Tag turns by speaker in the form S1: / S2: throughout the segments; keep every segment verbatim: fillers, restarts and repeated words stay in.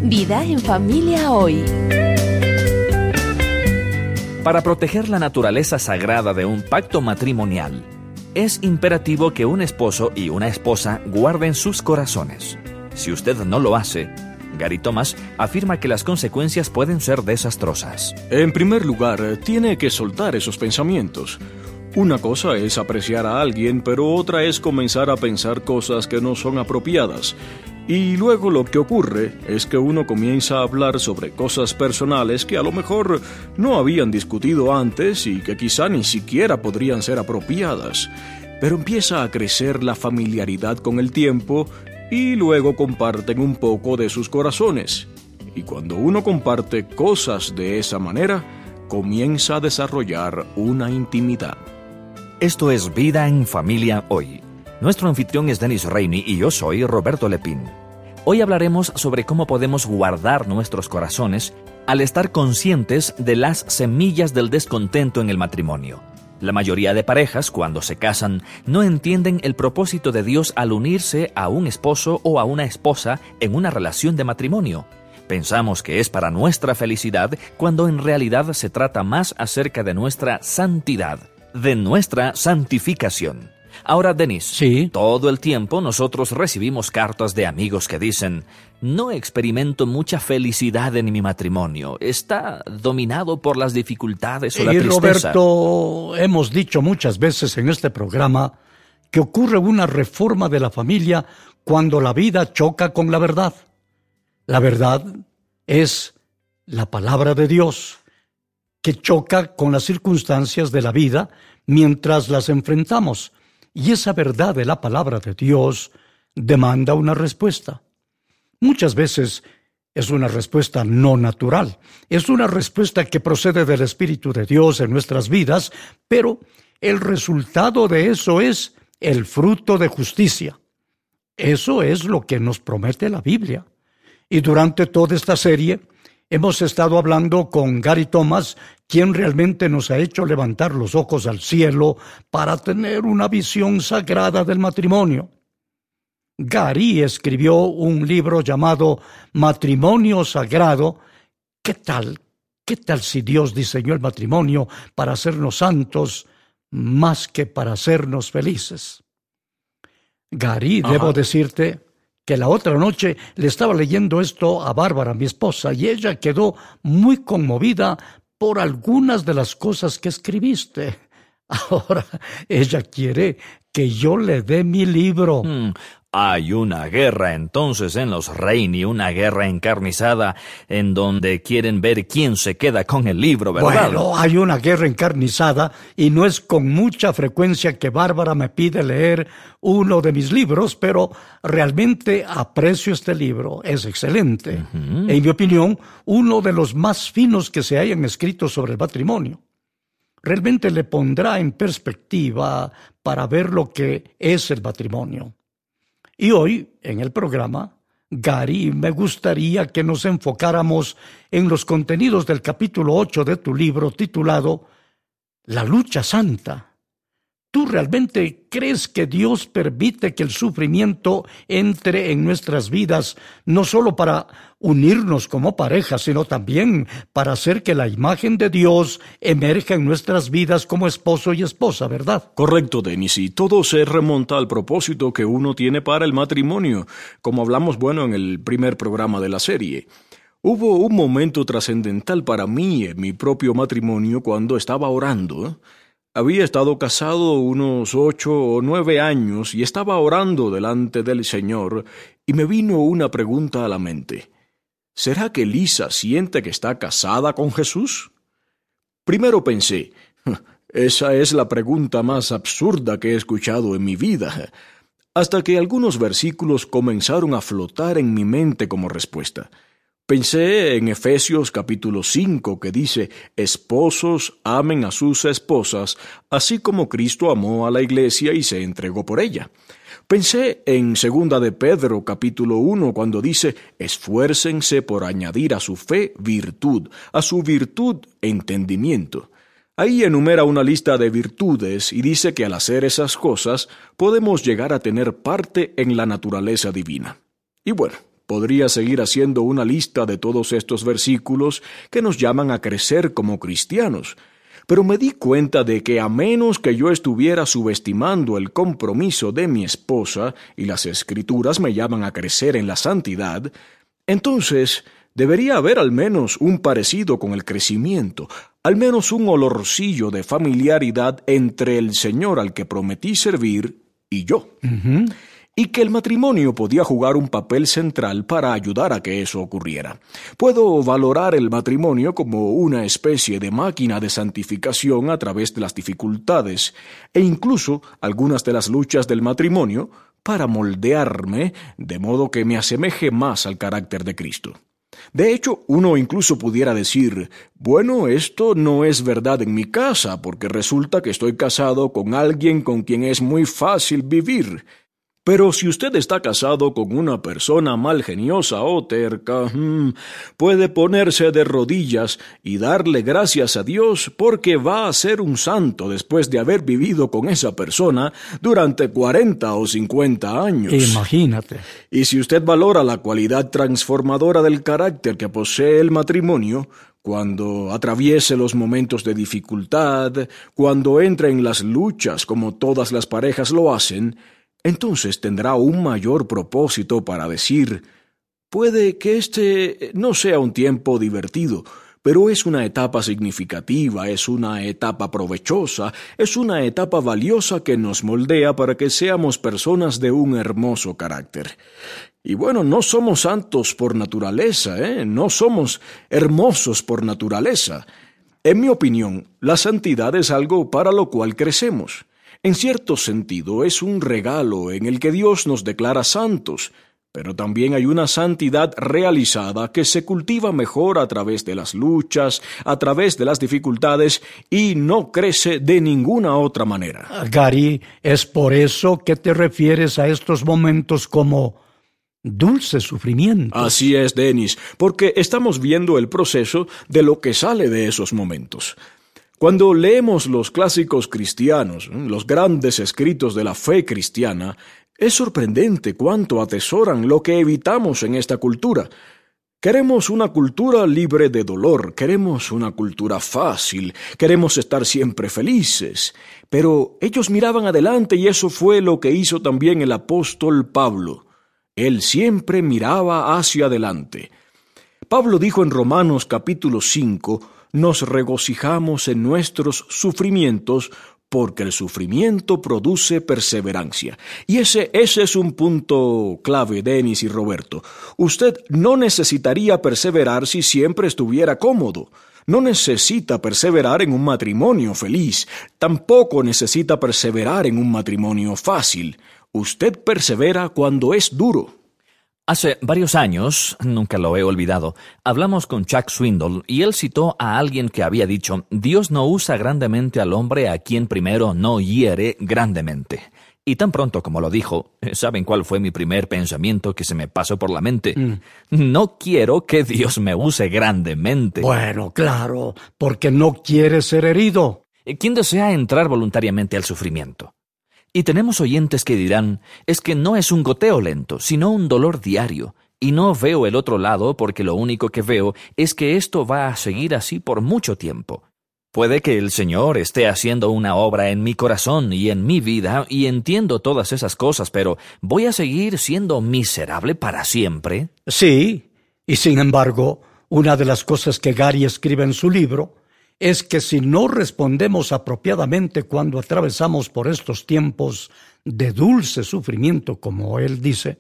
S1: Vida en familia hoy.
S2: Para proteger la naturaleza sagrada de un pacto matrimonial, es imperativo que un esposo y una esposa guarden sus corazones. Si usted no lo hace, Gary Thomas afirma que las consecuencias pueden ser desastrosas.
S3: En primer lugar, tiene que soltar esos pensamientos. Una cosa es apreciar a alguien, pero otra es comenzar a pensar cosas que no son apropiadas. Y luego lo que ocurre es que uno comienza a hablar sobre cosas personales que a lo mejor no habían discutido antes y que quizá ni siquiera podrían ser apropiadas. Pero empieza a crecer la familiaridad con el tiempo y luego comparten un poco de sus corazones. Y cuando uno comparte cosas de esa manera, comienza a desarrollar una intimidad.
S2: Esto es Vida en Familia Hoy. Nuestro anfitrión es Dennis Rainey y yo soy Roberto Lepín. Hoy hablaremos sobre cómo podemos guardar nuestros corazones al estar conscientes de las semillas del descontento en el matrimonio. La mayoría de parejas, cuando se casan, no entienden el propósito de Dios al unirse a un esposo o a una esposa en una relación de matrimonio. Pensamos que es para nuestra felicidad, cuando en realidad se trata más acerca de nuestra santidad, de nuestra santificación. Ahora, Dennis,
S4: sí.
S2: Todo el tiempo nosotros recibimos cartas de amigos que dicen: no experimento mucha felicidad en mi matrimonio, está dominado por las dificultades o la
S4: y
S2: tristeza.
S4: Roberto, hemos dicho muchas veces en este programa que ocurre una reforma de la familia cuando la vida choca con la verdad. La verdad es la palabra de Dios, que choca con las circunstancias de la vida mientras las enfrentamos. Y esa verdad de la palabra de Dios demanda una respuesta. Muchas veces es una respuesta no natural. Es una respuesta que procede del Espíritu de Dios en nuestras vidas, pero el resultado de eso es el fruto de justicia. Eso es lo que nos promete la Biblia. Y durante toda esta serie hemos estado hablando con Gary Thomas, quien realmente nos ha hecho levantar los ojos al cielo para tener una visión sagrada del matrimonio. Gary escribió un libro llamado Matrimonio Sagrado. ¿Qué tal? ¿Qué tal si Dios diseñó el matrimonio para hacernos santos más que para hacernos felices? Gary, Ajá. debo decirte que la otra noche le estaba leyendo esto a Bárbara, mi esposa, y ella quedó muy conmovida por algunas de las cosas que escribiste. Ahora ella quiere que yo le dé mi libro.
S2: Hmm. Hay una guerra entonces en los Rainey, una guerra encarnizada en donde quieren ver quién se queda con el libro, ¿verdad?
S4: Bueno, hay una guerra encarnizada y no es con mucha frecuencia que Bárbara me pide leer uno de mis libros, pero realmente aprecio este libro, es excelente. Uh-huh. En mi opinión, uno de los más finos que se hayan escrito sobre el matrimonio. Realmente le pondrá en perspectiva para ver lo que es el matrimonio. Y hoy, en el programa, Gary, me gustaría que nos enfocáramos en los contenidos del capítulo ocho de tu libro titulado La lucha santa. ¿Tú realmente crees que Dios permite que el sufrimiento entre en nuestras vidas no solo para unirnos como pareja, sino también para hacer que la imagen de Dios emerja en nuestras vidas como esposo y esposa, verdad?
S3: Correcto, Dennis, y todo se remonta al propósito que uno tiene para el matrimonio, como hablamos, bueno, en el primer programa de la serie. Hubo un momento trascendental para mí en mi propio matrimonio cuando estaba orando, ¿eh? Había estado casado unos ocho o nueve años y estaba orando delante del Señor y me vino una pregunta a la mente. ¿Será que Lisa siente que está casada con Jesús? Primero pensé, esa es la pregunta más absurda que he escuchado en mi vida, hasta que algunos versículos comenzaron a flotar en mi mente como respuesta. Pensé en Efesios capítulo cinco, que dice: esposos, amen a sus esposas, así como Cristo amó a la iglesia y se entregó por ella. Pensé en segunda de Pedro capítulo uno, cuando dice: esfuércense por añadir a su fe virtud, a su virtud entendimiento. Ahí enumera una lista de virtudes y dice que al hacer esas cosas podemos llegar a tener parte en la naturaleza divina. Y bueno, Podría seguir haciendo una lista de todos estos versículos que nos llaman a crecer como cristianos, pero me di cuenta de que a menos que yo estuviera subestimando el compromiso de mi esposa y las Escrituras me llaman a crecer en la santidad, entonces debería haber al menos un parecido con el crecimiento, al menos un olorcillo de familiaridad entre el Señor al que prometí servir y yo.
S4: Uh-huh.
S3: Y que el matrimonio podía jugar un papel central para ayudar a que eso ocurriera. Puedo valorar el matrimonio como una especie de máquina de santificación a través de las dificultades e incluso algunas de las luchas del matrimonio para moldearme de modo que me asemeje más al carácter de Cristo. De hecho, uno incluso pudiera decir, bueno, esto no es verdad en mi casa porque resulta que estoy casado con alguien con quien es muy fácil vivir. Pero si usted está casado con una persona malgeniosa o terca, hmm, puede ponerse de rodillas y darle gracias a Dios porque va a ser un santo después de haber vivido con esa persona durante cuarenta o cincuenta años.
S4: Imagínate.
S3: Y si usted valora la cualidad transformadora del carácter que posee el matrimonio, cuando atraviese los momentos de dificultad, cuando entre en las luchas como todas las parejas lo hacen, entonces tendrá un mayor propósito para decir, puede que este no sea un tiempo divertido, pero es una etapa significativa, es una etapa provechosa, es una etapa valiosa que nos moldea para que seamos personas de un hermoso carácter. Y bueno, no somos santos por naturaleza, ¿eh? No somos hermosos por naturaleza. En mi opinión, la santidad es algo para lo cual crecemos. En cierto sentido, es un regalo en el que Dios nos declara santos, pero también hay una santidad realizada que se cultiva mejor a través de las luchas, a través de las dificultades, y no crece de ninguna otra manera.
S4: Gary, ¿es por eso que te refieres a estos momentos como dulces sufrimientos?
S3: Así es, Dennis, porque estamos viendo el proceso de lo que sale de esos momentos. Cuando leemos los clásicos cristianos, los grandes escritos de la fe cristiana, es sorprendente cuánto atesoran lo que evitamos en esta cultura. Queremos una cultura libre de dolor, queremos una cultura fácil, queremos estar siempre felices. Pero ellos miraban adelante y eso fue lo que hizo también el apóstol Pablo. Él siempre miraba hacia adelante. Pablo dijo en Romanos capítulo cinco, nos regocijamos en nuestros sufrimientos porque el sufrimiento produce perseverancia. Y ese, ese es un punto clave, Dennis y Roberto. Usted no necesitaría perseverar si siempre estuviera cómodo. No necesita perseverar en un matrimonio feliz. Tampoco necesita perseverar en un matrimonio fácil. Usted persevera cuando es duro.
S2: Hace varios años, nunca lo he olvidado, hablamos con Chuck Swindoll y él citó a alguien que había dicho, Dios no usa grandemente al hombre a quien primero no hiere grandemente. Y tan pronto como lo dijo, ¿saben cuál fue mi primer pensamiento que se me pasó por la mente? Mm. No quiero que Dios me use grandemente.
S4: Bueno, claro, porque no quiere ser herido.
S2: ¿Quién desea entrar voluntariamente al sufrimiento? Y tenemos oyentes que dirán, es que no es un goteo lento, sino un dolor diario, y no veo el otro lado porque lo único que veo es que esto va a seguir así por mucho tiempo. Puede que el Señor esté haciendo una obra en mi corazón y en mi vida, y entiendo todas esas cosas, pero ¿voy a seguir siendo miserable para siempre?
S4: Sí, y sin embargo, una de las cosas que Gary escribe en su libro es que si no respondemos apropiadamente cuando atravesamos por estos tiempos de dulce sufrimiento, como él dice,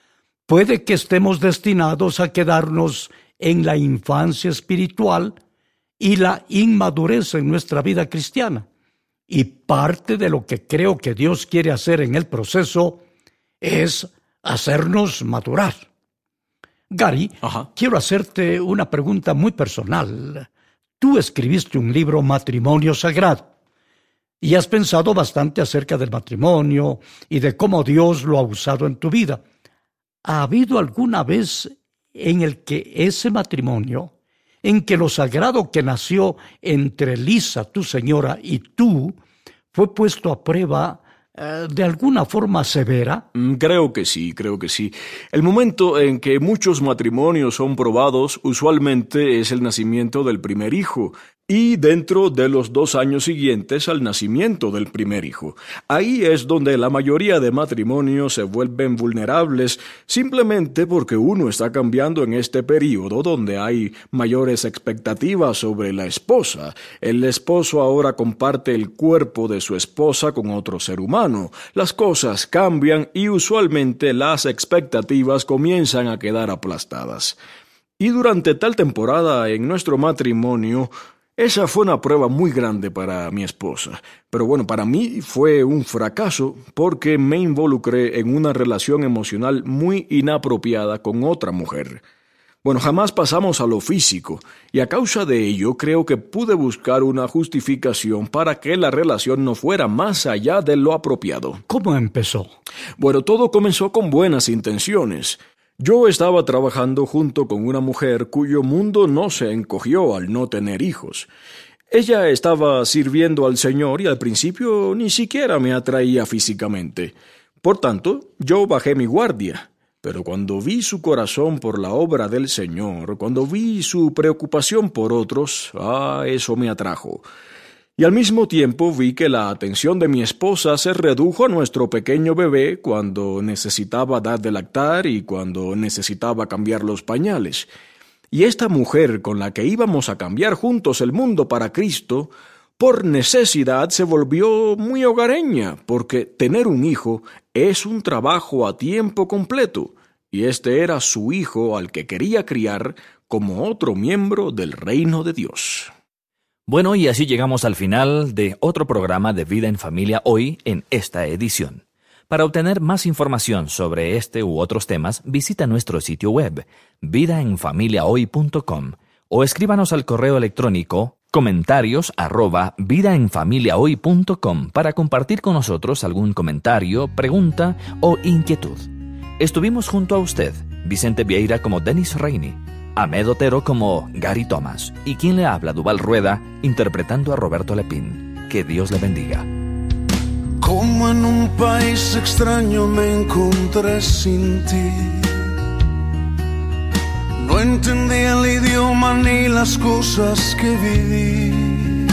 S4: puede que estemos destinados a quedarnos en la infancia espiritual y la inmadurez en nuestra vida cristiana. Y parte de lo que creo que Dios quiere hacer en el proceso es hacernos madurar. Gary,
S3: Ajá.
S4: quiero hacerte una pregunta muy personal. Tú escribiste un libro, Matrimonio Sagrado, y has pensado bastante acerca del matrimonio y de cómo Dios lo ha usado en tu vida. ¿Ha habido alguna vez en el que ese matrimonio, en que lo sagrado que nació entre Lisa, tu señora, y tú, fue puesto a prueba eh, de alguna forma severa?
S3: Creo que sí, creo que sí. El momento en que muchos matrimonios son probados usualmente es el nacimiento del primer hijo, y dentro de los dos años siguientes al nacimiento del primer hijo. Ahí es donde la mayoría de matrimonios se vuelven vulnerables, simplemente porque uno está cambiando en este periodo donde hay mayores expectativas sobre la esposa. El esposo ahora comparte el cuerpo de su esposa con otro ser humano. Las cosas cambian y usualmente las expectativas comienzan a quedar aplastadas. Y durante tal temporada en nuestro matrimonio, esa fue una prueba muy grande para mi esposa, pero bueno, para mí fue un fracaso porque me involucré en una relación emocional muy inapropiada con otra mujer. Bueno, jamás pasamos a lo físico, y a causa de ello creo que pude buscar una justificación para que la relación no fuera más allá de lo apropiado.
S4: ¿Cómo empezó?
S3: Bueno, todo comenzó con buenas intenciones. Yo estaba trabajando junto con una mujer cuyo mundo no se encogió al no tener hijos. Ella estaba sirviendo al Señor y al principio ni siquiera me atraía físicamente. Por tanto, yo bajé mi guardia. Pero cuando vi su corazón por la obra del Señor, cuando vi su preocupación por otros, ah, eso me atrajo. Y al mismo tiempo vi que la atención de mi esposa se redujo a nuestro pequeño bebé cuando necesitaba dar de lactar y cuando necesitaba cambiar los pañales. Y esta mujer con la que íbamos a cambiar juntos el mundo para Cristo, por necesidad se volvió muy hogareña, porque tener un hijo es un trabajo a tiempo completo, y este era su hijo al que quería criar como otro miembro del reino de Dios.
S2: Bueno, y así llegamos al final de otro programa de Vida en Familia hoy en esta edición. Para obtener más información sobre este u otros temas, visita nuestro sitio web, vida en familia hoy punto com, o escríbanos al correo electrónico comentarios arroba vida en familia hoy punto com para compartir con nosotros algún comentario, pregunta o inquietud. Estuvimos junto a usted, Vicente Vieira como Dennis Rainey, Ahmed Otero como Gary Thomas y quien le habla, Duval Rueda, interpretando a Roberto Lepín. Que Dios le bendiga.
S5: Como en un país extraño me encontré sin ti. No entendía el idioma ni las cosas que viví.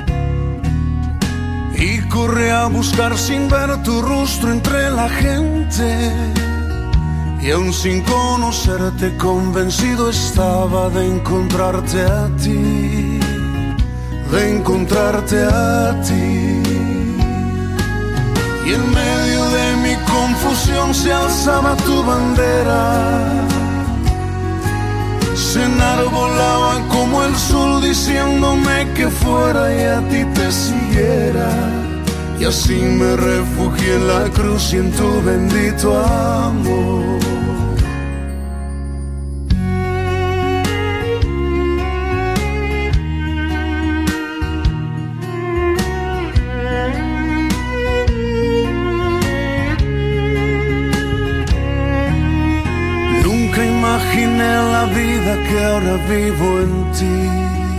S5: Y corrí a buscar sin ver tu rostro entre la gente. Y aún sin conocerte convencido estaba de encontrarte a ti, de encontrarte a ti. Y en medio de mi confusión se alzaba tu bandera, se enarbolaba como el sol diciéndome que fuera y a ti te siguiera. Y así me refugié en la cruz y en tu bendito amor. Nunca imaginé la vida que ahora vivo en ti,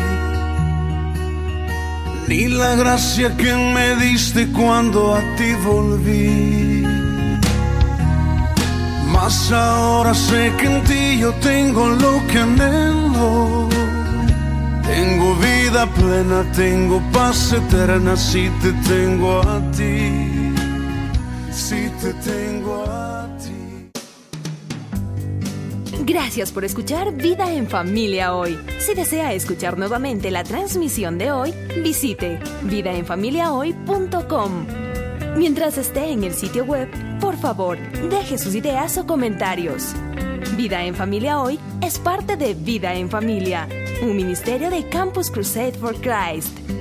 S5: ni la gracia que me diste cuando a ti volví. Mas ahora sé que en ti yo tengo lo que anhelo. Tengo vida plena, tengo paz eterna si te tengo a ti, si te tengo a ti.
S1: Gracias por escuchar Vida en Familia hoy. Si desea escuchar nuevamente la transmisión de hoy, visite vida en familia hoy punto com. Mientras esté en el sitio web, por favor, deje sus ideas o comentarios. Vida en Familia Hoy es parte de Vida en Familia, un ministerio de Campus Crusade for Christ.